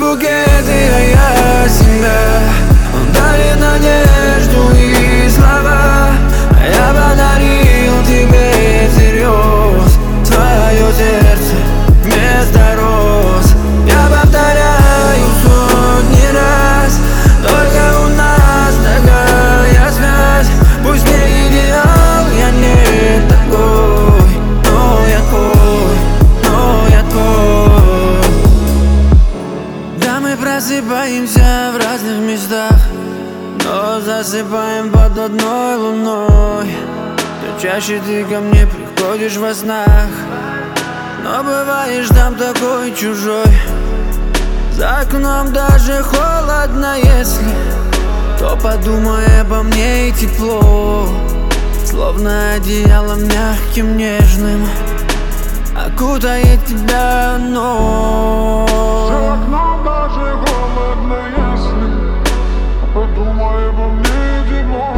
букеты, а я себя. Он дарит надежду и слова, а я подарил тебе всерьез свое сердце вместо роз. Я повторяю сотни раз, только у нас такая связь. Пусть не идеал, я не такой, но я твой, но я твой. Да, мы просыпаемся в разных местах, но засыпаем под одной луной. То чаще ты ко мне приходишь во снах, но бываешь там такой чужой. За окном даже холодно, если то подумай обо мне и тепло, словно одеялом мягким, нежным окутает тебя оно. За окном даже холодно, если подумай обо мне и тепло.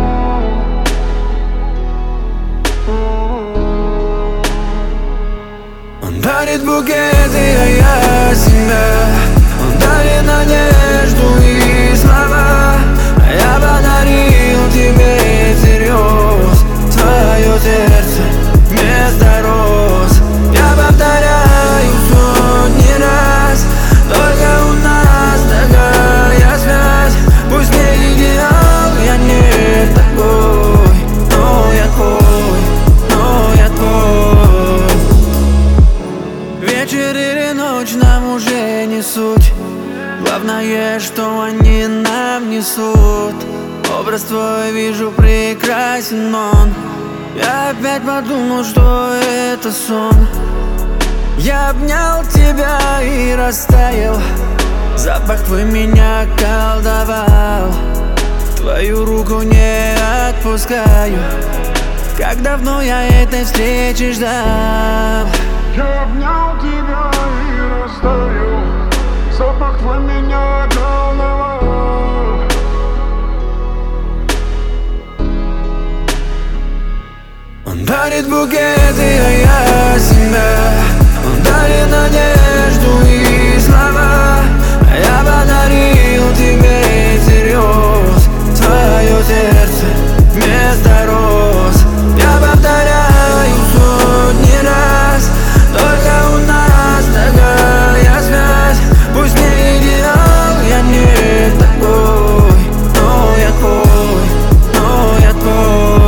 Он дарит букеты, а я себя. Он дарит надежду и слова, а я подарил тебе всерьез свое сердце вместо роз. Я повторяю сотни раз, только у нас такая связь. Пусть не идеал, я не такой, но я твой, но я твой. Вечер или ночь нам уже не суть, главное, что они нам несут. Образ твой вижу прекрасен он. Я опять подумал, что это сон. Я обнял тебя и растаял, запах твой меня колдовал. Твою руку не отпускаю, как давно я этой встречи ждал. Я обнял тебя и растаял, запах твой меня колдовал. Он дарит букеты, а я себя. Он дарит надежду и слова, а я подарил тебе всерьез свое сердце вместо роз. Я повторяю сотни раз, только у нас такая связь. Пусть не идеал, я не такой, но я твой, но я твой.